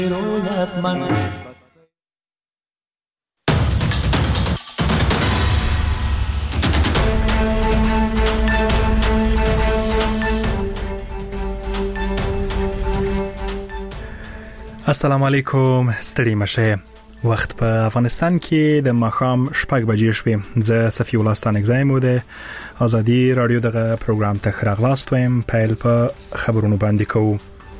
السلام علیکم، ستړي مشه. وخت په افغانستان کې د ماښام 6 بجې شوې. زه صفی الله ستانک زایم د ازادي رادیو دغه پروګرام ته خراغلاست وایم. پیل په خبرونو باندې کوو.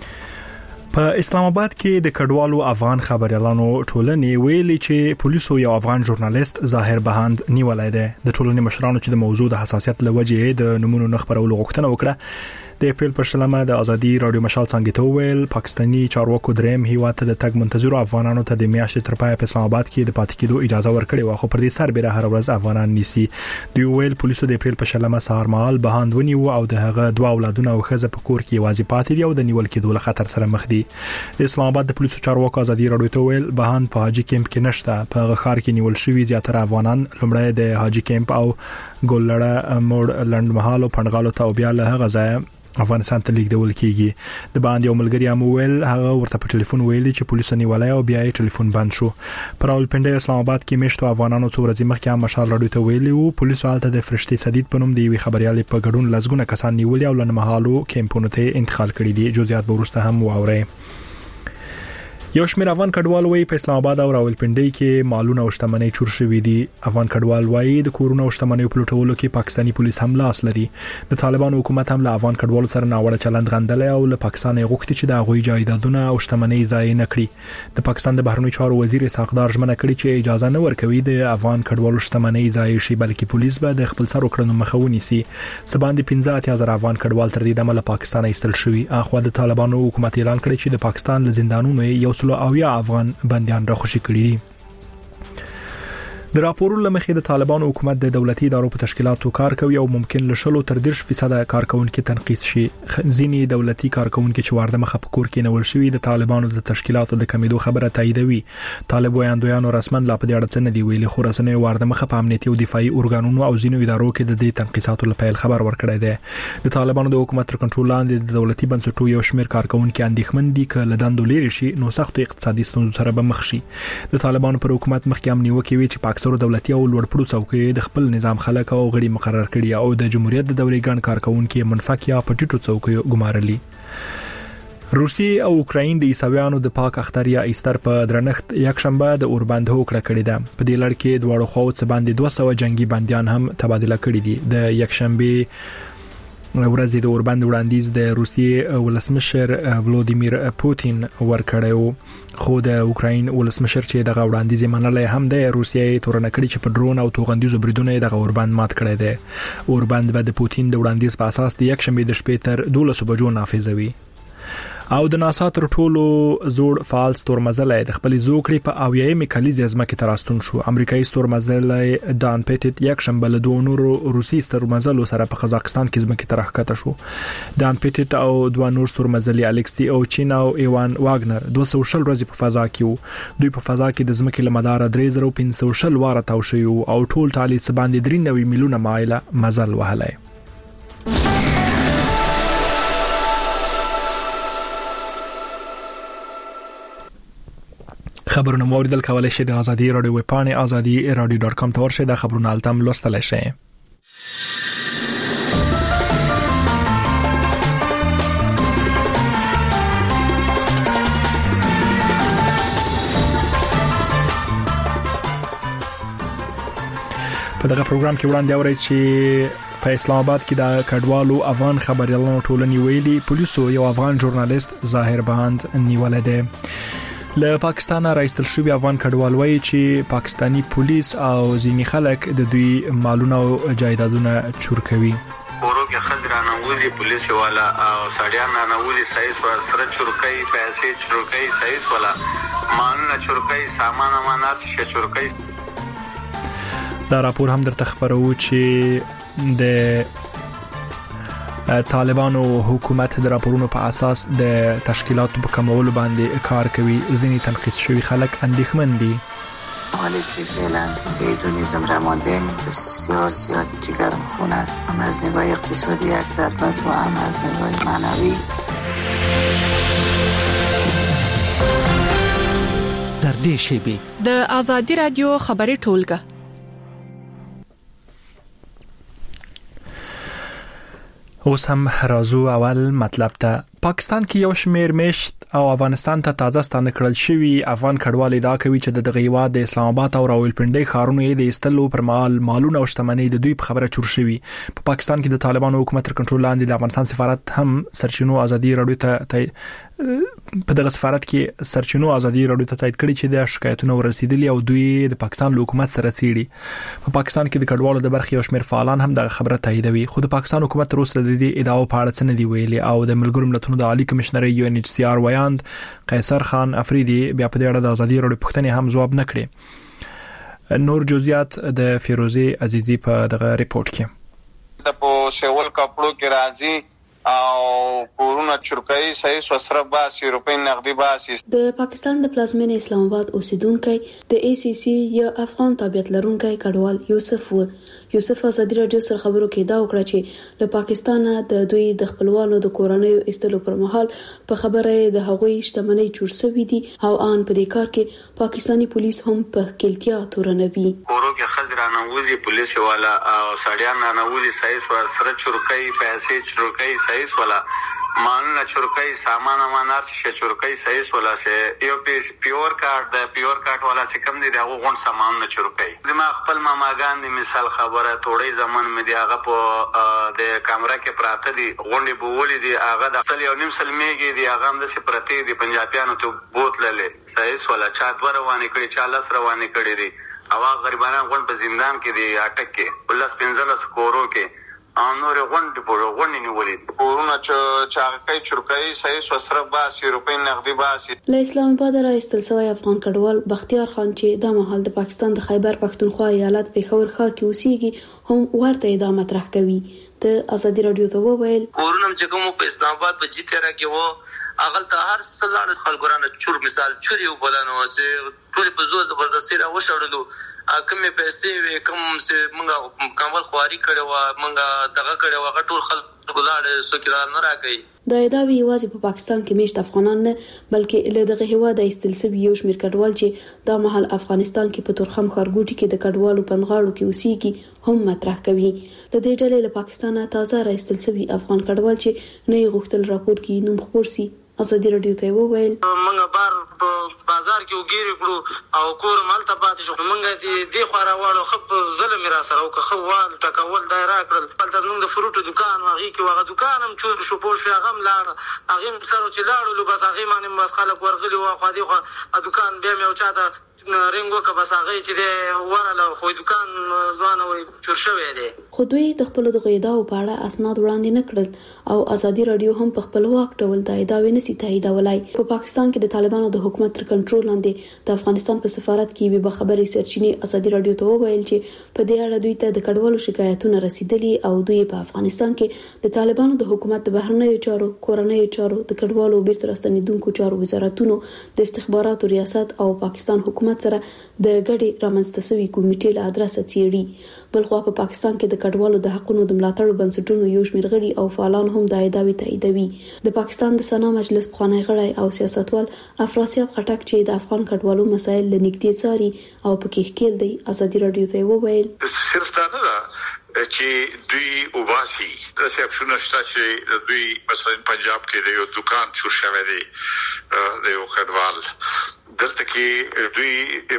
په اسلام آباد کې د کډوالو افغان خبريالانو ټولنې ویلي چې پولیسو یو افغان ژورنالیست ظاهر بهاند نیولای دی. د ټولنې مشرانو چې د موضوع د حساسیت لوجې د نمونه نخبرولو غوښتنه وکړه. د اپریل پر شلمه د ازادي رادیو مشال څنګه ته ویل پاکستاني چارواکو دریم هیواد ته د تګ منتظر افغانانو ته د میاشتې تر پای په اسلام آباد کې د پاتې کېدو اجازه ورکړې و، خو پر دې سربېره هر ورځ افغانان نیسي. دوی ویل پولیسو د اپریل په شلمه سهار مهال بهاند ونیو او د هغه دوه اولادونه او ښځه په کور کې واځي پاتې دي او د نیول کېدو له خطر سره مخ دي. د اسلام آباد د پولیسو چارواکو ازادي رادیو ته ویل بهاند په حاجی کیمپ کې نشته. په هغه ښار کې نیول شوی زیاتره افغانان لومړی د حاجی کیمپ او ګولړه موړ لندمحال او پندغالو ته بیا له هغه ځای افغانستان ته لیږدول کیږي. د باندې یو ملګری امویل هغه ورته په ټلیفون ویلي چې پولیسو نیولای او بیا یې ټلیفون بند شو. پر راولپنډي اسلام آباد کې مشتو افغانانو څو ورځې مخکې هم مشال رادیو ته ویلي وو پولیسو حالت د فرشتي صدید په نوم دی وی خبريالي په ګډون لزګونه کسان نیولي او لنمحالو کیمپونو ته انتقال کړي دي. جزئیات به وروسته هم واوري. یو شمېر افغان کډوال وایي په اسلام آباد او راولپنډي کې مالونه او شتمنۍ چور شوې دي. افغان کډوال وایي د کورونو او شتمنۍ په لوټولو کې پاکستاني پولیس هم لاس لري. د طالبانو حکومت هم له افغان کډوالو سره ناوړه چلند غندل او له پاکستان غوښتي چې د غوي جایدادونه او شتمنۍ ضایع نه کړي. د پاکستان د بهرنیو چارو وزیر اسحاقدار ژمنه کړې چې اجازه نه ورکوي د افغان کډوالو شتمنۍ ضایع شي، بلکې پولیس به د خپل سر وکړنو مخه ونیسي. سباندې 15,000 افغان کډوال تر دې دمه له پاکستان ایستل شوي. اخوا د طالبانو حکومت اعلان کړی چې د پاکستان له زندانونو یو سلو او یا افغان بنديان راخوشي کړي دي. د راپورونو لمخې د طالبانو حکومت د دولتي ادارو په تشکیلاتو کار کوي او ممکن له 10% کارکونکو تنقیس شي. ځینې دولتي کارکونکو چې وارده مخه په کور کې نول شوی د طالبانو د تشکیلاتو د کمیدو خبره تاییدوي. طالب وایاندویانو رسمن لا په دې اړه څه نه دی ویلي، خو رسنۍ وارده مخه په امنیتي او دفاعي ارګانونو او ځینو ادارو کې د دې تنقیساتو لپاره خبر ورکړی دی. د طالبانو د حکومت تر کنټرول لاندې د دولتي بنسټونو یو شمېر کارکونکو اندېښمن دي چې له دندو لري شي نو سخت اقتصادي ستونزو سره به مخ شي. د طالبانو پر حکومت مخکې هم نیوکې وی چې پاکستان دولتي او پړو څوکۍ د خپل نظام خلک او غړي مقرر کړي او د جمهوریت د دورې ګڼ کارکونکو منفک یا پټیټو څوکۍ ګمارلي. روسیې او اوکراین د عیسویانو د پاک اختر یا ایستر په درنښت یک شنبه د اوربند هوکړه کړې ده. په دې لړ کې دواړو خواو څخه باندې 200 جنگي بنديان هم تبادله کړي دي. د یک شنبه ورځې د اوربند وړاندیز د روسیې ولسمشر ولودیمیر پوتین ورکړیو، خو د اوکراین ولسمشر چې دغه وړاندیز منلای هم د روسیې تورنه کړی چې په ډرون او توغندیزو بریدونه دغه اوربند مات کړی دی. اوربند به د پوتین د وړاندیز په اساس د یک شنبه د شپې تر 12 بجو نافذوي. او د ناسا تر ټولو زوړ فعال ستورمزلی د خپل زوکړې په اویایم کلیزې ځمکې ته راستون شو. امریکایي ستورمزلی دان پیټټ یک شنبه له دوه نورو روسي ستورمزلو سره په قزاقستان کې ځمکې ته راښکته شو. دان پیټټ او دوه نور ستورمزلي الکسي او چین او ایوان واګنر 200 ورځې په فضا کې وو. دوی په فضا کې د ځمکې له مدار 3500 واره تاو شوي او ټول ټالي څه باندې 93 میلیونه مایله مزل وهلی. خبرونه موریدل کولای شئ د ازادي رادیو ویب پاڼه azadi.radio.com ته ورشئ. د خبرونو التم لوستلای شئ. په دغه پروګرام کې وړاندې اورئ چې په اسلام آباد کې د کډوالو افغان خبريالانو ټولنې ویلي پولیسو یو افغان ژورنالیست ظاهر بهاند نیولای دی. له پاکستان راایستل شوی افغان کډوال وایي چې پاکستانی پولیس او ځینې خلک د دوی مالونه او جایدادونه چور کوي. ورو کې خلرانه ولي پولیس والا او سړیان نه ولي سایس سره چورکای پیسې چورکای سایس والا مالونه چورکای سامان امانات شې چورکای. دا راپور هم درته خبرو چې د طالبانو حکومت د راپورونو په اساس د تشکیلاتو په کمولو باندې کار کوي. ځینې تنقیس شوی خلک اندېښمن دي. حالی که فعلا بدون نظام رماندیم بسیار زیاد جگرم خون است، هم از نگاه اقتصادی یک ضربت و هم از نگاه معنوی. نږدې شي. د آزادي رادیو خبري ټولګه. اوس هم راځو اول مطلب ته. پاکستان کې یو شمېر میشت او افغانستان ته تازه ستانه کړل شوی افغان کډوال ادعا کوي چې د هیواد د اسلام آباد او راولپنډي ښارونو د استلو پر مهال مالونه او شتمنۍ د دوی په خبره چور شوی. په پاکستان کې د طالبانو حکومت تر کنټرول لاندې د افغانستان سفارت هم سرچینو ازادي راډیو ته په دغه سفارت کې سرچینو ازادي راډیو ته تایید کړی چې د شکایتونو ورسېدلي او دوی د پاکستان حکومت سره څېړي. په پاکستان کې د کډوالو د برخې یو شمېر فعالان هم دغه خبره تاییدوي، خو د پاکستان حکومت تر اوسه د دې ادعاو په اړه څه نه دی ویلي او د ملګرو ملتونو د عالی کمشنر UNHCR ویاند قیصر خان افریدي بیا په دې اړه د ازادي راډیو پوښتنې هم ځواب نه کړي. نور جزئیات د فیروزي عزیزي په دغه ریپورت کې. د په شول کپړو کې راځي او کورونه چرکای صحیح وسره باسي روپۍ نقدي باسي. د پاکستان د پلازمینې اسلام آباد اوسیدونکو د ACC یا افغان تابعیت لرونکي کډوال یوسف ازادي راډیو سره خبرو کې دا وکړه چې له پاکستان د دوی د خپلوانو د کورنۍ استلو پر مهال په خبره د هغوی شتمنۍ چور شوې دي او ان په دې کار کې پاکستانی پولیس هم په کلتیا تورنوي. کورو کې خزرانه وزي پولیس والا او سړیان نه وزي صحیح سره چرکای پیسې چرکای صحیح والا مالونه چرکای سامان امانات ش چرکای صحیح والا سه یو پیور کارت والا څه کم دي دغه غون سامان نه چرکای. زما خپل ماماګان د مثال خبره توړې زمان مې دی هغه په د کیمرا کې پراته دي غونډې بولې دي هغه د خپل یو نیم سلمیږي دي هغه هم د سپرتی دي پنجابیانو ته بوتللې صحیح والا چا دوه روانې کړي چا لاس روانې کړي دي او غریبانان غون په زندان کې دي اٹک کې ولس 15 کورو کې نور غونډې په غونډې نیولې کورونه چاغکای چرکای صحیح وسره باسي روپۍ نقدي باسي. له اسلام آباد راایستل شوی افغان کډوال بختیار خان چې د مهال د پاکستان د خیبر پښتونخوا ایالت پېښور ښار کې اوسېږي هم ورته ادعا مطرح کوي. د ازادي راډیو ته وویل کورونه چې کوم په اسلام آباد په جیتره کې وو اغل ته هر سلانه خلګورانه چور مثال چوري وبلانو سه ټول په زور زبردستي را وشړلو کومې پیسې وې کوم سه مونږه کامل خواري کړو مونږه دغه کړو هغه ټول خلکو لاړ سوکران نه راګي. دا ادعاوی یوازې په پاکستان کې میشت افغانان نه بلکې له دغه هیواد ایستل شوي یو شمېر کډوال چې دا مهال افغانستان کې په تورخم ښارګوټي کې د کډوالو پنځغاړو کې اوسېږي هم مطرح کوي. د دې ډلې له پاکستان تازه راایستل شوي افغان کډوال چې نه غوښتل راپور کې نوم خپور سي ازادي راډیو ته وویل موږ بار په بازار کې وګیرې کړو او کور مالته پاتې شو موږ دې خورا واړو خپ ظلم را سره او خو وال ټکول دایره کړل بل تاسو موږ د فروټو دکان واغې کې واغه دکان هم چور شو پور شو هغه لاړ هغه سره چې لاړو بس هغه باندې بس خلک ورغلي او خو دې دکان بیا مې او چاته رنګو که بس هغه چې د ورله خو دکان ځوانه وي چور شوی دی. خو دوی د خپل د ادعاو په اړه اسناد وړاندې نه کړل او ازادي راډیو هم په خپل وخت ډول د ادعاوې نسی تاییدولای. په پاکستان کې د طالبانو د حکومت تر کنټرول لاندې د افغانستان په سفارت کې به خبري سرچینې ازادي راډیو ته وویل چې په دې اړه دوی ته د کډوالو شکایتونه رسیدلي او دوی په افغانستان کې د طالبانو د حکومت د بهرنیو چارو کورنیو چارو د کډوالو بیرته راستنیدونکو چارو وزارتونو د استخباراتو ریاست او پاکستان حکومت سره د ګډي رامنځته شوی کمیټې له ادرسه چیري. بلخو په پاکستان کې د کډوالو د حقوقو د ملاتړ بنسټونو یو شمېر غړي او فعالان هم د ادعاوې تاییدوي. د پاکستان د سنا مجلس پخوانی غړی او سیاستوال افراسیاب خټک چې د افغان کډوالو مسایل لنګدي څاري او پکې ښکېل دی ازادي راډیو ته وویل صرف دا نه ده چې دوی وباسي د سیاپشنو شته چې دوی مثلا پنجاب کې د یو دکان چور شوی دی د یو کډوال دلته کې دوی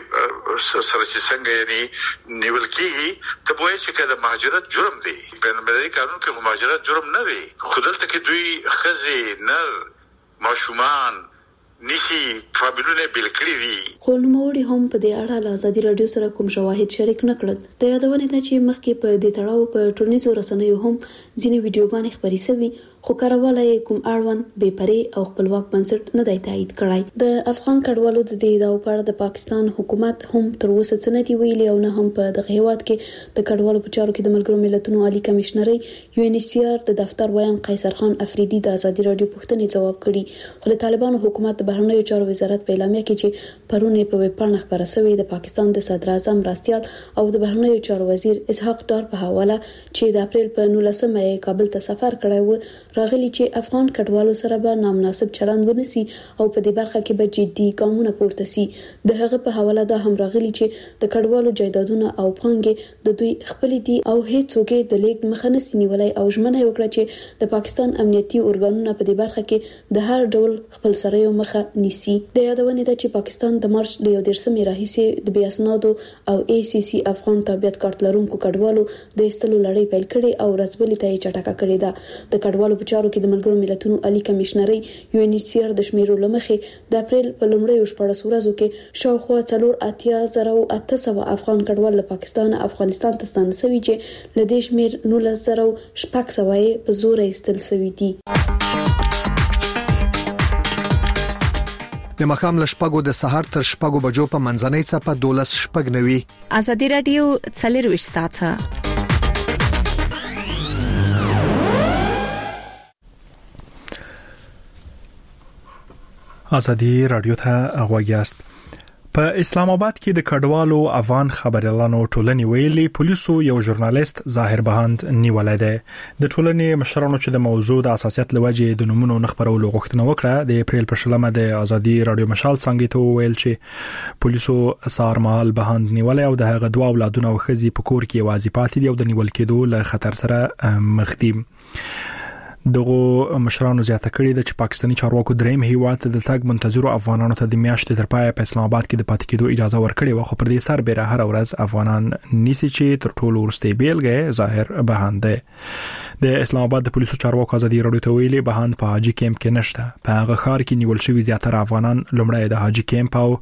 سره چې څنګه یعنی نیول کېږي ته وایي چې کله مهاجرت جرم دی بین المللي قانون کې مهاجرت جرم نه دی خو دلته کې دوی ښځې نر ماشومان نشي فابلونه بل کړی دي. خو نوموړي هم په دې اړه له ازادي راډیو سره کوم شواهد شریک نه کړل. د یادونه ده چې مخکې په دې تړاو په ټولنیزو رسنیو هم ځینې ویډیوګانې خپرې شوې خو کارواله کوم اړوند بې پرې او خپلواک بنسټ نه دی تایید کړی. د افغان کډوالو د دې ادعاو په اړه د پاکستان حکومت هم تر اوسه څه نه دی ویلي او نه هم په دغه هیواد کې د کډوالو په چارو کې د ملګرو ملتونو عالی کمشنري UNHCR د دفتر ویان قیصر خان افریدي د ازادي راډیو پوښتنې ځواب کړي. خو د طالبانو حکومت بهرنیو چارو وزارت په اعلامیه کې چې پرونه په ویب پاڼه خبره شوې د پاکستان د صدر اعظم راستیال او د بهرنیو چارو وزیر اسحاق ډار په حواله چې د اپریل په 19 مې کابل ته سفر کړی و راغلي چې افغان کډوالو سره به نامناسب چلند ونیسي او په دې برخه کې به جدي ګامونه پورته سي. د هغه په حواله دا هم راغلي چې د کډوالو جایدادونه او پانګې د دوی خپل دي او هیڅوک د لیک مخه نشي نیولای او ژمنه وکړه چې د پاکستان امنیتي ارګانونه په دې برخه کې د هر ډول خپل سره یو مخه نیسي. د یادونه ده چې پاکستان د مارچ د 11 راهیسې د بیاسنادو او ACC افغان تابعیت کارت لرونکو کډوالو د استلو لړۍ پیل کړې او رسبلي ته چټکه کړې ده. د کډوالو په چارو کې د ملګرو ملتونو عالی کمشنري UNHCR د شمیرو لمخې د اپریل په لومړیو 14 ورځو کې شاوخوا 4,800 افغان کډوال له پاکستان افغانستان ته ستانه شوي چې له دې شمیر 19,600 په زور ایستل شوي دي. د مخام لشپګو د سحر تر شپګو بجو په منځنۍ صفه 12 شپګ نوي ازادي رادیو 24 ساعته ازادي رادیو ته غوږیاست. په اسلام آباد کې د کډوالو افغان خبريالانو ټولنې ویلي پولیسو یو ژورنالیست ظاهر بهاند نیولای دی. د ټولنې مشرانو چې د موضوع د اساسیت لوجې د نمونو نخبرولو غوښتنه وکړه د اپریل په 16 د ازادي رادیو مشال څنګه ته ویل چې پولیسو سارمال بهاند نیولای او د هغه دوه اولادونه او خزي په کور کې واځي پاتې دي او د نیول کېدو له خطر سره مخ دي. دغه مشرانو زیاته کړی د چې پاکستاني چارواکو دریم هیواد ته د تګ منتظرو افغانانو ته د میاشتې تر پای په اسلام آباد کې د پاتې کېدو اجازه ورکړې و خو پر دې سر بیره هر ورځ افغانان نیسي چې تر ټولو ورسته بیلګه ظاهر بهاند د اسلام آباد د پولیسو چارواکو ازادي رادیو ته ویلي بهاند په حاجی کیمپ کې نشته. په هغه ښار کې نیول شوی زیاتره افغانان لومړی د حاجی کیمپ او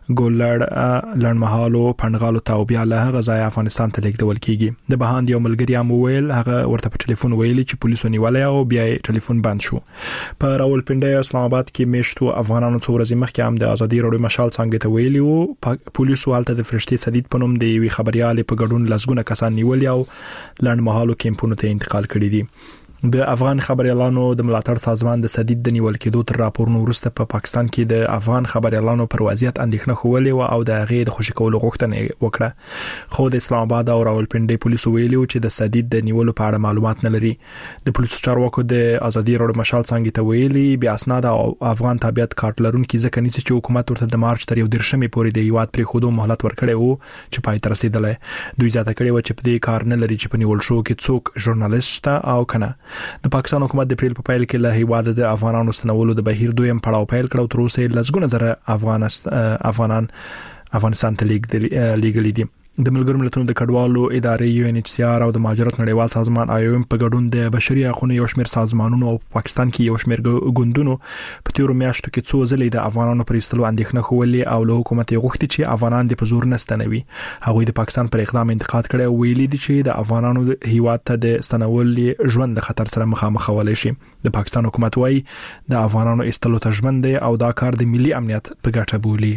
ګولړ لړمحالو پندغالو ته او بیا له هغه ځای افغانستان ته لیږدول کیږي. د بهاند یو ملګری هم ویل هغه ورته په ټلیفون ویلي چې پولیسو نیولای او بیا ټلیفون بند شو. په راولپنډي او اسلام آباد کې میشتو افغانانو څو ورځې مخکې هم د ازادي رادیو مشال څنګه ته ویلي وو پولیسو حالت د فرشتي سدید په نوم د یوې خبريال په ګډون لسګونه کسان نیول او لړمحالو کیمپونو ته انتقال کړي دي. د افغان خبريالانو د ملاتړ سازمان د سدید د نیول کېدو تر راپورونو وروسته په پاکستان کې د افغان خبريالانو پر وضعیت اندېښنه خولې او د هغې د خوشی کولو غوښتنه وکړه خو د اسلام آباد او راولپنډي پولیسو ویلي چې د سدید د نیولو په اړه معلومات نه لري. د پولیسو چارواکو د ازادي رادیو مشال څنګه ته ویلي بیا اسناد او افغان تابعیت کارت لرونکي ځکه نیسي چې حکومت ورته د مارچ تر 11 پورې د هیواد پر خودو مهلت ورکړي وو چې پای ته رسیدلی. دوی ځاته کړي و چې په دې کار نه لري چې په نیول شو کې څوک ژورنالیست او کنه. د پاکستان حکومت د اپریل په پیل کې له هیواد د افغانانو ستنولو د بهیر دویم پړاو پیل کړو تر اوسه لسګونه زره افغانان افغانستان ته لیږلي دي. د ملګرو ملتونو د کډوالو ادارې UNHCR او د مهاجرت نړیوال سازمان IOM په ګډون د بشري حقوقو یو شمېر سازمانونو او پاکستان کې یو شمېر ګوندونو په تیرو میاشتو کې څو ځلې د افغانانو پر ایستلو اندېښنه خولې او له حکومت یې غوښتي چې افغانان د پزور نستنوي. هغوی د پاکستان پر اقدام انتقاد کړی او ویلي دي چې د افغانانو هیواد ته د ستنول ژوند د خطر سره مخامخ کولای شي. د پاکستان حکومت وايي د افغانانو ایستلو ته ژمن دی او دا کار د ملي امنیت په ګټه بولي.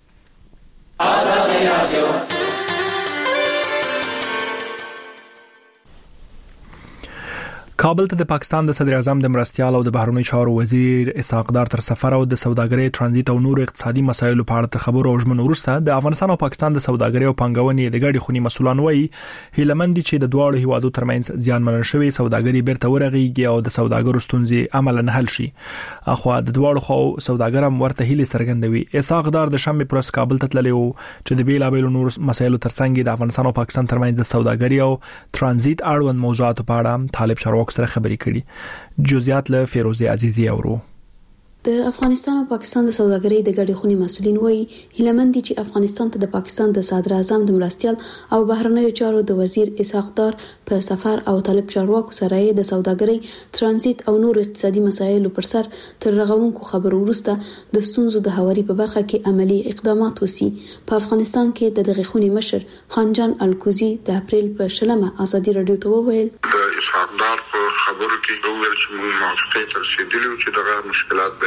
ازادي رادیو کابل ته د پاکستان د صدر اعظم د مرستيال او د بهرنیو چارو وزیر اسحاق ډار تر سفر او د سوداګرۍ ترانزیت او نور اقتصادي مسایلو په اړه تر خبرو او ژمنو وروسته د افغانستان او پاکستان د سوداګرۍ او پانګونې د ګډې خونی مسولان وایي هیلمند چې د دواړو هیوادو ترمنځ زیانمن شوی سوداګرۍ بیرته ورغیږي او د سوداګرو ستونزې عملاً حل شي. اخو د دواړو خو سوداګر هم ورته هیله څرګندوي. اسحاق ډار د شنبه پرس کابل ته تللی و چې د بیلابېلو نور مسایلو ترڅنګ د افغانستان او پاکستان ترمنځ د سوداګرۍ او ترانزیت اړوند موضوعات په اړه طالب چارواکو سره خبرې کړي. جزئیات له فیروزه عزیزی اورو. د افغانستان او پاکستان د سوداګرۍ د ګډې خونی مسؤلین وایي هیلمند دي چې افغانستان ته د پاکستان د صدر اعظم د مرستيال او بهرنیو چارو د وزیر اسحاق ډار په سفر او طالب چارواکو سره د سوداګرۍ ترانزیت او نور اقتصادي مسایلو پر سر تر رغونکو خبرو وروسته د ستونزو د هواري په برخه کې عملی اقدامات وسی. په افغانستان کې د دغه خونی مشر خانجان الکوزی د اپریل په 16 ازادي رادیو ته وویل اسحاق ډار په خبرو کې وویل چې موږ موافقه تر رسیدلو چې دغه مشکلات به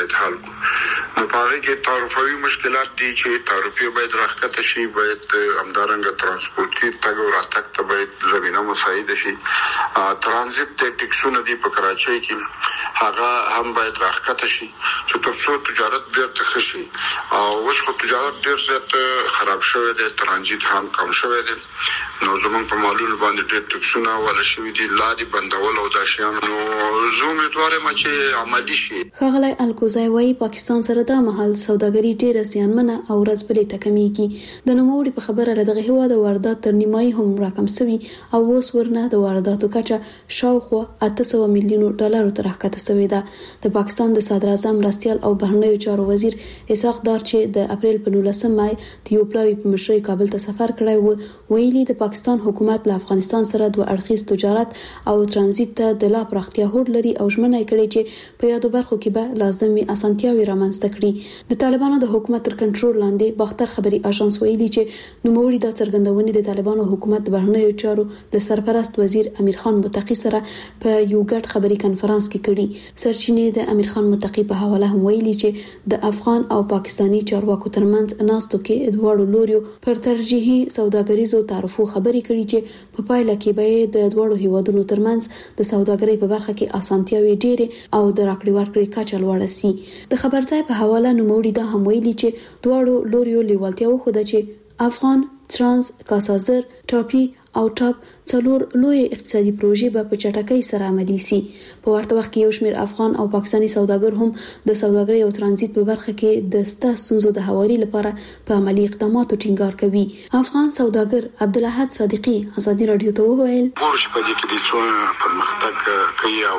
باید حل کو. نو پاره کې تعرفوي مشکلات دي چې تعرفي باید راکته شي، باید همدارنګه ترانسپورتي تګ او راتګ ته باید زمينه مساعد شي. ترانزیت د ټیکسونو دی په کراچۍ کې هغه هم باید راکته شي چې ترڅو تجارت بیرته خشي. او اوس خو تجارت ډیر زیات خراب شوی دی، ترانزیت هم کم شوی دی. نو زمونږ په مالونو باندې ډیر ټیکسونه ولا شوی دي، لارې بندول او دا شیان. نو زه امیدوار یم چې عملي شي. ښاغلی الکوزای وايي پاکستان سره د مهال سوداګري ډیره زیانمنه او ورځ بلې ته کمیږي. د نوموړي په خبره له دغه هیواد واردات تر نیمایي هم راکم شوي او اوس ورنه د وارداتو کچه شاوخوا 800 میلیون ډالر ته راکته شوې ده. د پاکستان د صدر اعظم مرستیال او بهرنیو چارو وزیر اسحاق دار چې د اپریل په 19 مای د یو پلاوی په مشرۍ کابل ته سفر کړی و، ویلي د پاکستان حکومت له افغانستان سره دوه اړخیز تجارت او ترانزیت ته د لا پراختیا هوډ لري او ژمنه کړې چې په یادو برخو کې به لازمي اسانتیاوي رامنځته کړي. د طالبانو د حکومت تر کنټرول لاندې باختر خبري اژانس ویلي چې نوموړي د څرګندونې د طالبانو حکومت د بهرنیو چارو له سرپرست وزیر امیر خان متقی سره په یو ګډ خبري کانفرنس کې کړي. سرچینې د امیر خان متقی په حواله هم ویلي چې د افغان او پاکستانی چارواکو ترمنځ ناستو کې دوړو لوريو پر ترجیحي سوداګریزو تعرفو خبري کړي چې په پایله کې به د دوړو هیوادونو ترمنځ د سوداګرۍ په برخه کې اسانتیاوي ډېرې او د راکړې ورکړې کچه لوړه سي. د خبرځای په حواله نوموړي دا هم ویلي چې دوړو لوريو لیوالتیا وښوده چې افغان ترانس کاسازر ټاپي او ټاپ څلور لوی اقتصادي پروژې به په چټکۍ سره عملي سي. په ورته وخت کې یو شمېر افغان او پاکستاني سوداګر هم د سوداګرۍ او ترانزیت په برخه کې د ستونزو د هواري لپاره په عملي اقداماتو ټینګار کوي. افغان سوداګر عبدالاحد صادقي ازادي رادیو ته وویل ورش په دې کې د څو پرمختګ کوي او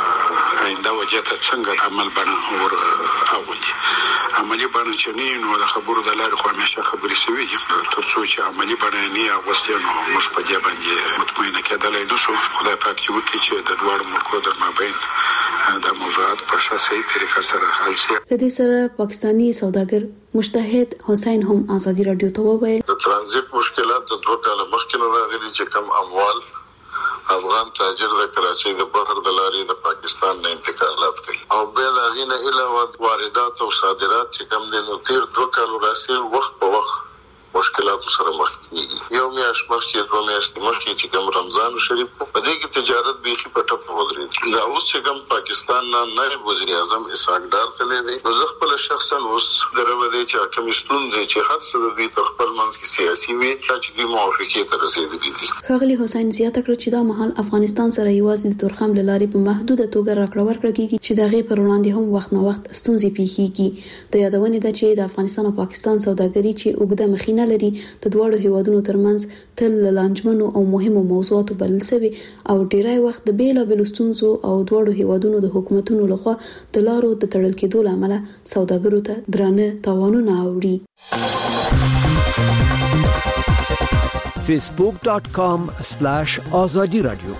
آینده وجه ته څنګه عمل بڼه ور اولي. عملي بڼه چې نه نو د خبرو د لارې خو همیشه خبرې سوي دي، ترڅو چې عملي بڼه نه اغوستي نو موږ په دې باندې مطمئنه کېدلای نو شو. خدای پاک دې وکړي چې د دوه ملکو در مابین د موضوعات په صحیح طریقه سره حل شي. د دې سره پاکستاني سوداګر مجتهد حسین هم ازادي رادیو ته وویل د ترانزیت مشکلات د 2 کال مخکې نه راغلي چې کم اموال افغان تاجر د کراچۍ د بحر د لارې د پاکستان نه انتقالات کوي او بل هغه نه علاوه واردات او صادرات چې کم دي نو تیر 2 کال راسي وخت په وخت مشکلات سره مخ کیږي. یو میاشت مخکې 2 میاشتې مخکې چې کوم رمضان شریف په دې کې تجارت بیخي په ټپ ودرېد. دا اوس چې کوم پاکستان نه نائب وزیر اعظم اسحاق ډار تللی دی نو زه خپل شخصا اوس درو دی چې کمیستون دی چې هر څه د دې خپل منځ کې سیاسي وي چې د موافقې ته رسیدلي دي. ښاغلی حسین زیاته کړ چې دا مهال افغانستان سره یوازې د تورخم لارې په محدوده توګه راکړه ورکړه کیږي چې دغه پر وړاندې هم وخت نه وخت ستونزې پیښیږي. د یادونې ده چې د افغانستان او پاکستان سوداګري چې اوږده مخینه لري د دوړو هیوادونو ترمنځ تل لانجمنو او مهمو موضوعاتو بلل شوی او ډیری وخت د بیلابېلو ستونزو او دوړو هیوادونو د حکومتونو لخوا د لارو د تړل کېدو لامل سوداګرو ته درانه تاوانونه اوړي. facebook.com/azadi radio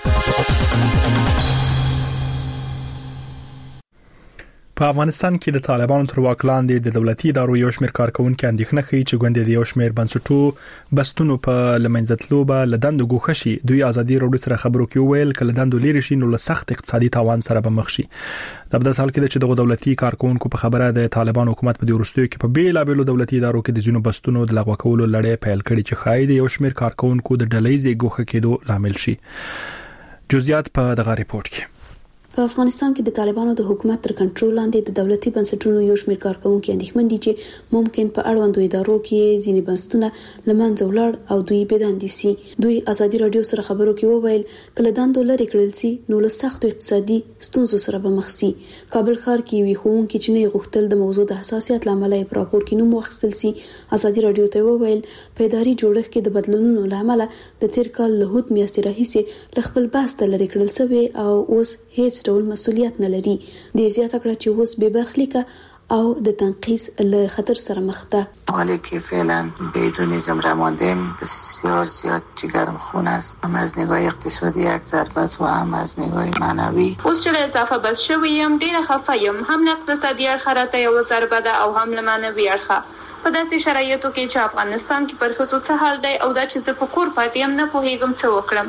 په افغانستان کې د طالبانو تر واک لاندې د دولتي ادارو یو شمېر کارکونکو اندېښنه کوي چې ګوندې د یو شمېر بنسټونو بستونو په لمنځتلو به لدند ګوښه شي. دوی ازادي راډیو سره خبرو کې ویل کله دند لري شي نو له سخت اقتصادي تاوان سره به مخ شي. د بل حال کې چې دغه دولتي کارکونکو په خبره د طالبان حکومت په وروستیو کې په بیلابېلو دولتي ادارو کې د ځینو بستونو د لغوه کولو لړۍ پیل کړي چې خاید یو شمېر کارکونکو د ډلهیزې ګوښه کېدو لامل شي. جزئیات په دغه ریپورت کې. په افغانستان کې د طالبانو د حکومت تر کنټرول لاندې د دولتي بنسټونو یو شمېر کارکونکو اندېښمن دي چې ممکن په اړوندو ادارو کې ځینې بنسټونه لمنځه ولاړ او دوی بېدندې سي. دوی ازادي راډیو سره خبرو کې وویل کله دندو لري کړل سي نو له سختو اقتصادي ستونزو سره به مخ سي. کابل ښار کې وی خوونکي چې نه غوښتل د موضوع د حساسیت لامل یې په راپور کې نوم واخیستل سي. ازادي راډیو ته وویل په اداري جوړښت کې د بدلونونو لامل د تیر کال له هوت میاشتې راهیسې له خپل بحث ته لري کړل سوی او اوس هیڅ ډول مسؤلیت نه لري. د زیاته کړه چې اوس به برخلیکه او د تنقیص له خطر سره مخ ده. حالی که فعلا بدون زمره ماندیم بسیار زیاد جگرخون است، هم از نگاه اقتصادی یک ضربت و هم از نگاه معنوی. اوس چې اضافه بس شویم ډیره خفه یم، هم له اقتصادي اړخه راته یو ضربه ده او هم له معنوي اړخه. په داسې شرایطو کې چې افغانستان کې پر ښځو څه حال دی او دا چې زه په کور پاتې یم نه پوهیږم څه وکړم.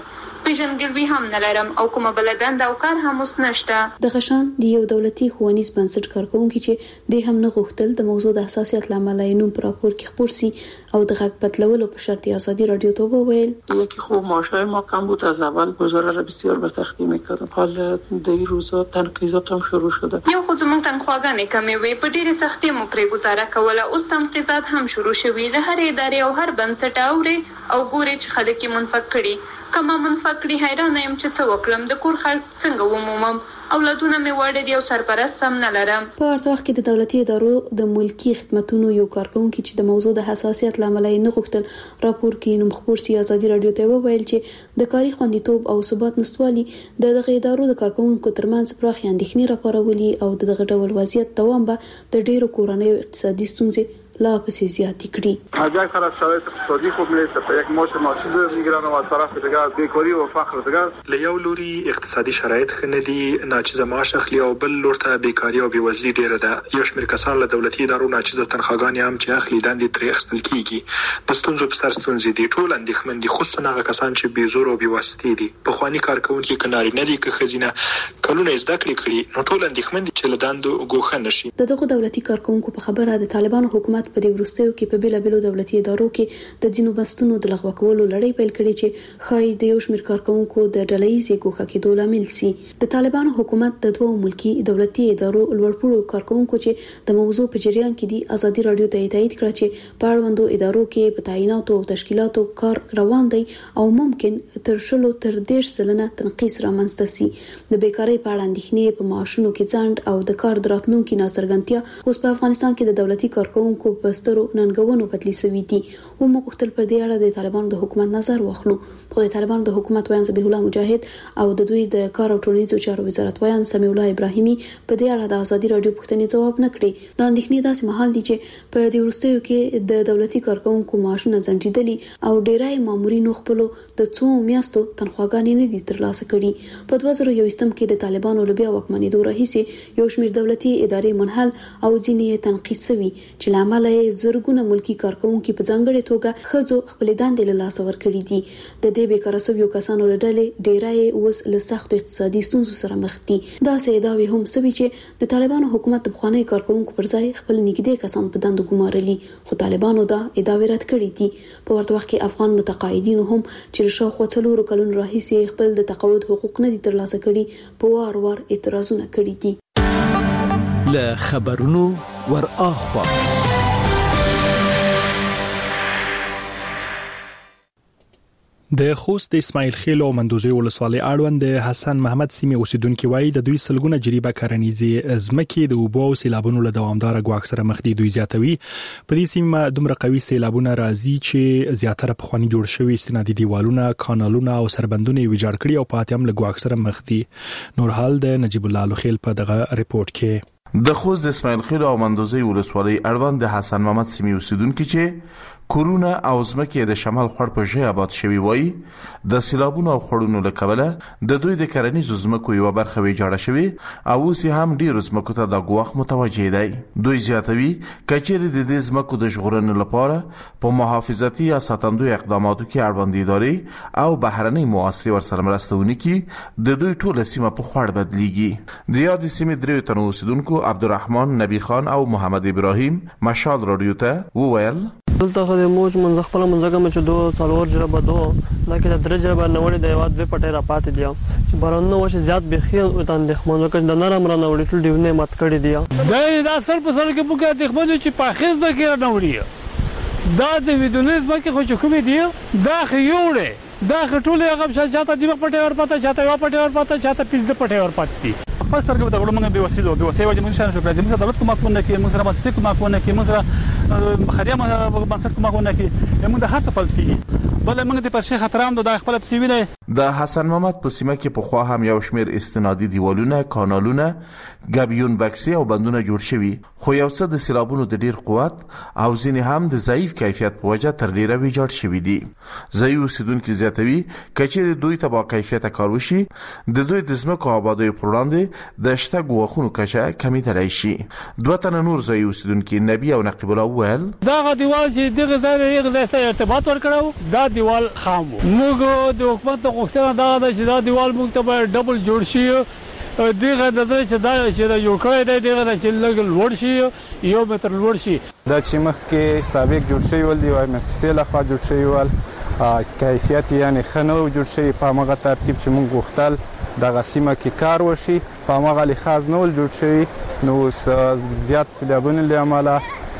پیژندګلوي هم نه لرم او کومه بل دنده او کار هم اوس نشته. د غشان د یو دولتي ښوونیز بنسټ کارکونکي چې د هم نه غوښتل د موضوع د حساسیت لامل نوم پر راپور کې خبر سي او د غږ پتلولو په شرط آزادی رادیو تو وویل یکی خوب ماشای ما کم بود، از اول گزاره را بسیار به سختی میکردم، حال در این روزا تنقیضات هم شروع شده. یو خو زموږ تنخواګانې کمې وې، په ډېرې سختۍ مو پرې گزاره کوله، اوس تنقیضات هم شروع شوي. له هرې ادارې او هر بنسټ اوري او ګوري چې خلک یې منفق کړي. کما منفق کړي حیرانه یم چې څه وکړم، د کور خلک څنګه ومومم، اولادونه مې واړه دي او سرپرست هم نه لرم. په ورته وخت کې د دولتي ادارو د ملکی خدماتو یو کارکونکي چې د موضوع د حساسیت لامل نه غوښتل راپور کې نوم خبر سي آزادی رادیو ته وویل چې د کاري خوندیتوب او ثبات نشټوالي د دغه ادارو د کارکونکو ترمنځ پراخ اندېښنې راپارولي او دغه ډول وضعیت دوام به د ډیرو کورنیو اقتصادي ستونزې لا پسې زیاتې کړي. از یک طرف شرایط اقتصادی خوب نیست، په یک معاش ناچیز میگیرن و از طرف دیگه بیکاری و فقر دیگه. له یو لوري اقتصادي شرایط ښه دي، ناچیزه معاش اخلي او بل لور ته بیکاری او بیوزلي ډیره ده. یو شمېر کسان له دولتي ادارو ناچیزه تنخواګانې هم چې اخلي دندې ترې اخیستل کیږي. د ستونزو په سر ستونزې دي، ټول اندېښمن دي، خصوصا هغه کسان چې بې زور او بې واسطې دي. پخواني کارکوونکي که نارینه دي که ښځینه کلونه زده کړې کړي، نو ټول اندېښمن دي چې له دندو ګوښه نشي. د دغه دولتي کارکونکو په خبره د طالبانو حکومت په دې وروستیو کې په بیلابیلو دولتي ادارو کې د ځینو بستونو د لغوه کولو لړۍ پیل کړې چې خای د یو شمېر کارکونکو د ډلهیزې ګوښه کېدو لامل سي. د طالبانو حکومت د دوه ملکی دولتي ادارو لوړپوړو کارکونکو چې د موضوع په جریان کې دي آزادي رادیو ته تایید کړ چې په اړوندو ادارو کې په تعیناتو او تشکیلاتو کار روان دی او ممکن تر 10 تر 10 سلنه تنقیص رامنځته سي. د بیکاری په اړه اندېښنې په معاشونو کې ځنډ او د کار دراتلونکو ناڅرګندتیا اوس په افغانستان کې د دولتي کارکونکو په سترو ننګونو بدلی سوي دي. او موږ خپل پر دې اړه د طالبانو د حکومت نظر واخلو. خو د طالبانو د حکومت ویان ذبیح الله مجاهد او د دوی د کار او ټولنیزو چارو وزارت ویان سمیع الله ابراهیمي په دې اړه د آزادي رادیو پوښتنې ځواب نه کړي. دا اندېښنې داسې مهال دي چې په دې وروستیو کې د دولتي کارکونکو معاشونه ځنډیدلي او ډیری مامورینو خپل د څو میاشتو تنخواګانې نه دي ترلاسه کړي. په 2021 کې د طالبانو لبیا واکمنېدو راهیسې یو شمېر دولتي ادارې منحل او ځینې تنقیص شوي چې لامل یې زرګونه ملکی کارکونکو په ځانګړې توګه خځو خپل دندې له لاسه ورکړي دي. د دې بیکاره شویو کسانو له ډلې ډیری اوس له سختو اقتصادي ستونزو سره مخ دي. دا ادعاوې هم سوي چې د طالبانو حکومت د بخوانی کارکونکو پر ځای خپل نږدې کسان په دندو ګمارلي، خو طالبانو دا ادعاوې رد کړې دي. په ورته وخت کې افغان متقاعدینو هم چې شاوخوا 4 کلونو راهیسې خپل د تقاعد حقوق نه دي ترلاسه کړي په وار وار اعتراضونه کړي دي. له خبرونو ور اخوا د خوست د اسماعیل خیل او مندوزي ولسوالۍ اړوند د حسن محمد سیمه اوسیدونکو وایي د دوی سلګونه جریبه کرنیزي ځمکې د اوبو او سیلابونو له دوامدار غواخ سره مخ دي. دوی زیاتوي په دې سیمه دومره قوي سیلابونه راځي چې زیاتره پخوانی جوړ شوی استنادي دیوالونه، کانالونه او سربندونه ویجاړ کړي او پاتې هم له غواخ سره مخ دي. نور حال د نجیب الله خیل په دغه ریپورت کې د خوست د اسماعیل خیل او مندوزي ولسوالۍ اړوند د حسن محمد سیمه اوسیدونکو چې کورونه او ځمکې د شمال خړ په ژبه آباد شوی وای د سیلابونو او خړونو له کبله د دوی د کرنیزو ځمکو یو برخه ویجاړه شوی او اوس هم ډیر ځمکو ته د غواخ متوجه دی. دوی زیاتوي کچېر د دې ځمکو د ژغورنې لپاره په محافظتي یا ساتندوی اقداماتو کې اړوند ادارې او بهرنۍ مؤسسې ورسره مرسته ونکړي د دوی ټوله سیمه په خړ بدلیږي. د یاد سیمې درې تنو اوسیدونکو عبدالرحمن نبی خان او محمد ابراهیم مشال رادیو ته وویل دلته خو د موج منځ خپل منځګه مچ دوه څلور جربه دوه لکه د درې جربه نوړې د یواد به پټه را پاتې دی چې بارانو وشه زیات بخیل او تان د خمنو کې د نرم را نوړې ټول دیونه مات کړی دی. دا سر په سر کې بوګه د خمنو چې په خیز به کې را نوړي دا د ویډونیز باندې خو کوم دی دا خيوړې دا خټولې هغه شاته دی پټه ور پاتې شاته یو پټه ور پاتې شاته پیځ پټه ور پاتې خپل سرګو د غړو موږ به وسیله وجه موږ شانه شو موږ دولت کومه کوونه کې موږ سره مؤسسه کومه کوونه کې موږ سره خریه بنسټ کومه کوونه کې موږ د هڅه پلس کیږي بل موږ د پر شیخ احترام د خپل سیویل د حسن محمد په سیمه کې په خوا هم یو شمیر استنادي دیوالونه، کانالونه، غبیون بکسي او بندونه جوړ شوي خو یو څه د سیلابونو د ډیر قوت او ځینې هم د ضعیف کیفیت په وجه تر ډیره ویجاړ شوي دي. ځای اوسیدونکو زیاتوي کچې دوی ته با کیفیت کار وشي د دوی د ځمکو آبادی پر وړاندې د شته غوښونو کچه کمیدلی شي. دوه تنه نور ځای اوسیدونکو نبی او نقیب الله ویل دا دیوال چې دغه ځای ارتباط ورکړو دا دیوال خام موږ د حکومت غوښتنه دا ده چې دا دیوال موږ ته باید ډبل جوړ شي دغه د چې دا چې دا جوړ کړی دی دغه چې لږ لوړ شي 1 متر لوړ شي دا چې مخکې سابق جوړ شوی ول دی وايي مؤسسې لخوا جوړ شوی ول کیفیت یعنی خنو جوړ شوی په هغه ترتیب چې موږ غوښتل دغه سیمه کې کار وشي په هغه لحاظ نو جوړ شوی نو زیات سیلابونه لامل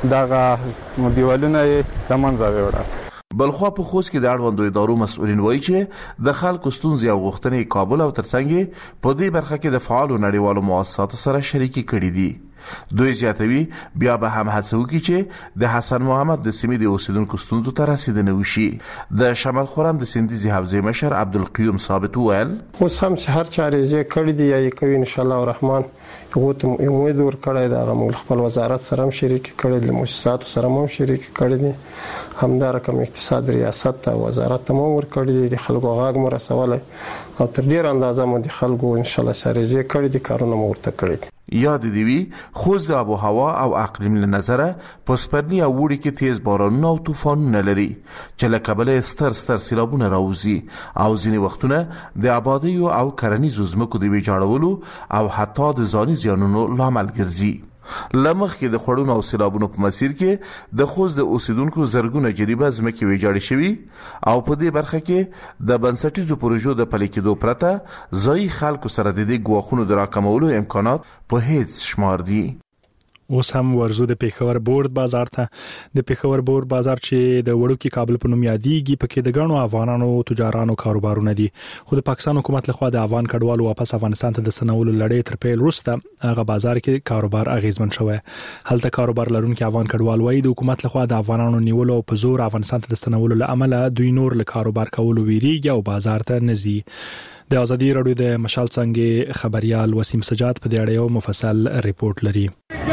دغه دیوالونه د منځه وړل بلخوا په خوست کې د اړوندو ادارو مسؤلین وایي چې د خلکو ستونزې او غوښتنې کابل او ترڅنګ په دې برخه کې د فعالو نړیوالو مؤسساتو سره شریکي کړي دي. دوی زیاتوي بیا به هم هڅه وکړي چې د حسن محمد د سیمې د اوسیدونکو ستونزو ته رسیدنه وشي. د شمال خرم د سندیزي حوزې مشر عبدالقیوم ثابت وویل اوس هم هر چارې کړي دي یا کوي ان شاء الله الرحمن یو ته امید ور کړی دا موږ خپل وزارت سره هم شریک کړي د مؤسساتو سره هم شریک کړي دي همدا رقم اقتصاد ریاست ته وزارت ته ور کړي دي خلکو غاګ مو رسول او تر ډیر اندازه مو د خلکو ان شاء الله سره کړي دي کارونه مو ورته کړي. یاد دی خوست د آب و هوا او اقلیم له نظره په سپرلی او وړي کې تیز بارانونه او طوفانونه لري چې له کبله ستر سیلابونه راوځي او ځینې وختونه د آبادی او کرنیزو ځمکو د ویجاړولو او حتی د ځاني زیانونو لامل ګرځي. لمخ کې د خړونو او سیلابونو په مسیر کې د خوست د اوسیدونکو زرګونه جریبه ځمکې ویجاړې شوي او په دې برخه کې د بنسټیزو پروژو د پلي کېدو پرته ځایي خلکو سره د دې ګواښونو د راکمولو امکانات په هیڅ شمار دي. اوس هم ورزو د پیښور بورډ بازار ته د پیښور بورډ بازار چې د وړوکی کابل په نوم یادېږي پکې د غنو افغانانو تجارانو کاروبارونه دي خو د پاکستان حکومت لخوا د افغان کډوالو واپس افغانستان ته د سنولو لړۍ تر پیل وروسته هغه بازار کې کاروبار اغیزمن شوی. هلته کاروبار لرونکي افغان کډوال وایي د حکومت لخوا د افغانانو نیولو په زور افغانستان ته د سنولو لامل دوی نور له کاروبار کولو ویریږي او بازار ته نزي. د ازادي رادیو د مشال څنګه خبريال وسیم سجاد په دې اړه یو مفصل ریپورت لري.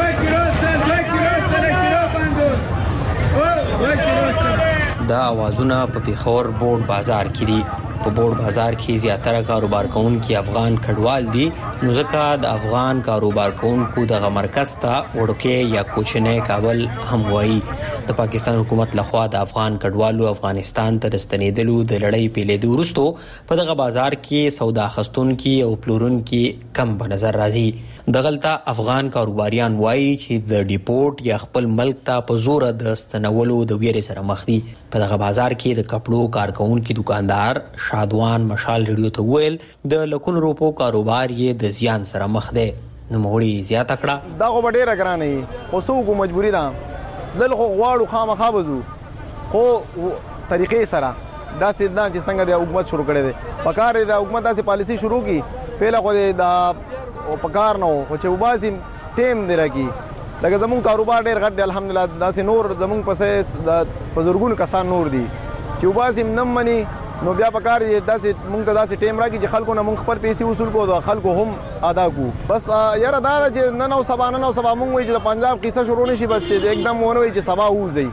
دا اوازونه په پیښور بورډ بازار کې دي. په بورډ بازار کې زیاتره کاروبار کوونکي افغان کډوال دي نو ځکه د افغان کاروبار کوونکو د مرکز ته وړوکی یا کوچنی کابل هم وایي. د پاکستان حکومت لخوا د افغان کډوالو افغانستان ته ستنېدلو د لړۍ پیلېدو وروسته په دغه بازار کې سودا خستونکي او پلورونکي کم په نظر راځي. دغلته افغان کاروباریان وایي چې د ډیپورټ یا خپل ملک ته په زور د ستنولو د ویرې سره مخ دي. په دغه بازار کې د کپړو کارکونکي دکاندار شادوان مشال ریډیو ته ویل د لکون روپو کاروبار یې د زیان سره مخ دی. نو مغړي زیاته کړه دا خو ډیره ګرانه خو څوک مجبوری ده دل خو غواړو خامخا بزو خو طریقې سره دا سیدنا چې څنګه د حکومت شروع کړي دي پکار د حکومت داسې پالیسی شروع کی پیله خو دا پکار نه خو چې وباسي ټیم دی راکی لکه زمون کاروبار ډیر غټ دی الحمدلله داسې نور زمون پسې د بزرګونو کسان نور دي چې وباسي نم منی نو بیا پکار داسې مونږ ته داسې ټیم راکی چې خلکو نه مونږ خپل پیسې وصول کوو د خلکو هم ادا کو بس یاره دا چې نن او سبا مونږ وایي چې د پنجاب قصه شروع نشي بس چې एकदम ونه وایي چې سبا وځي.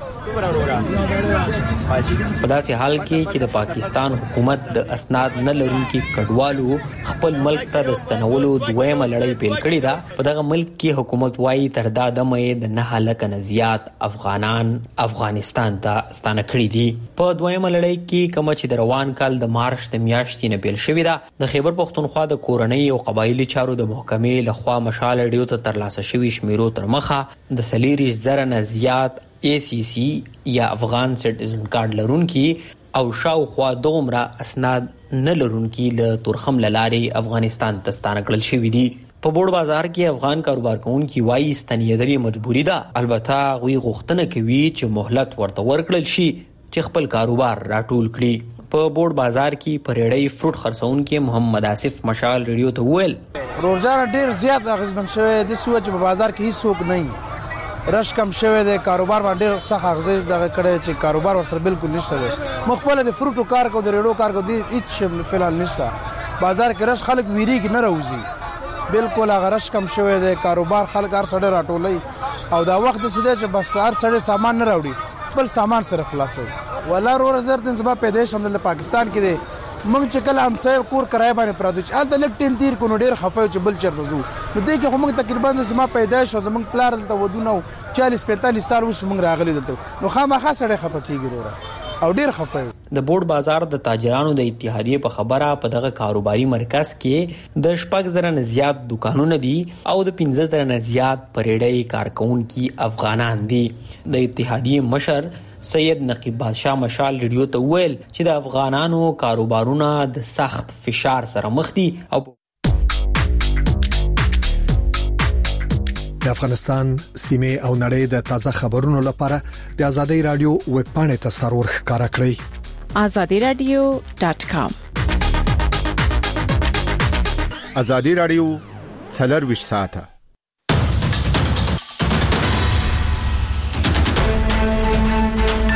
په داسې حال کې چې د پاکستان حکومت د اسناد نه لرونکي کډوالو خپل ملک ته د ستنولو دویمه لړۍ پیل کړې ده. په دغه ملک کې حکومت وایي تر دا دمه د 9 لک نه زیات افغانان افغانستان ته ستانه کړي دي. په دویمه لړۍ کې کوم چې د روان کال د مارچ د میاشتې نه پیل شوې ده د خیبر پختونخوا د کورنۍ او قبایلی چارو د محکمې لخوا مشال ریډیو ته ترلاسه شوی شمیرو تر مخه د 40,000 نه زیات ACC یا افغان سټیزن کارت لرونکي او شاوخوا دومره اسناد نه لرونکي له تورخم لارې افغانستان ته ستانه کړل شوي دي. په بورډ بازار کې افغان کاروبار کوونکي وایي ستنېدل مجبوري ده. البته غوي غوښتنه کوي چې مهلت ورته ورکړل شي چې خپل کاروبار راټول کړي. په بورډ بازار کې پریړی فروټ خرڅونکي محمد آصف مشال ریډیو ته ویل روزانه ډیر زیات اغیزمن شوی د سوچ په بازار کې هیڅ څوک نه رش کم شوی دی کاروبار باندې سخت اغیز دغه کړی چې کاروبار ورسره بالکل نشته دی. مخبل د فروټو کار کو د ریډو کار کو دی هیڅ فلال نشته بازار کې رش خلک ویریږي نه راوځي بالکل هغه رش کم شوی دی کاروبار خلک هر سړی راټولي او دا وخت دسه چې بس هر سړی سامان نه راوړي خپل سامان سره خلاصوي. ولا رور زر دن سبا پیدائش هم د پاکستان کې دی موږ چې کله همسایه کور کرای باندې پراته چې الته لږ ټیم تیر کو نو ډیر خفه چې بل چرته ځو نو دې کې موږ تقریبا د سما پیدائش او زموږ پلار دلته ودونه 40-45 سال وشو موږ راغلي دلته نو خامخا سړی خفه کیږي وروره او ډیر خپه. د بورډ بازار د تاجرانو د اتحادیې په خبره په دغه کاروباري مرکز کې د 6,000 نه زیات دکانونه دي او د 15,000 نه زیات پریډي کارکونکي افغانان دي. د اتحادیې مشر سید نقیب بادشاہ مشال ریډیو ته ویل چې د افغانانو کاروبارونه د سخت فشار سره مخ دي او د افغانستان سیمه او نړۍ د تازه خبرونو لپاره د ازادي رادیو ویب پاڼې ته سرور ښکارا کړئ azadiradio.com. ازادي رادیو 24 ساعته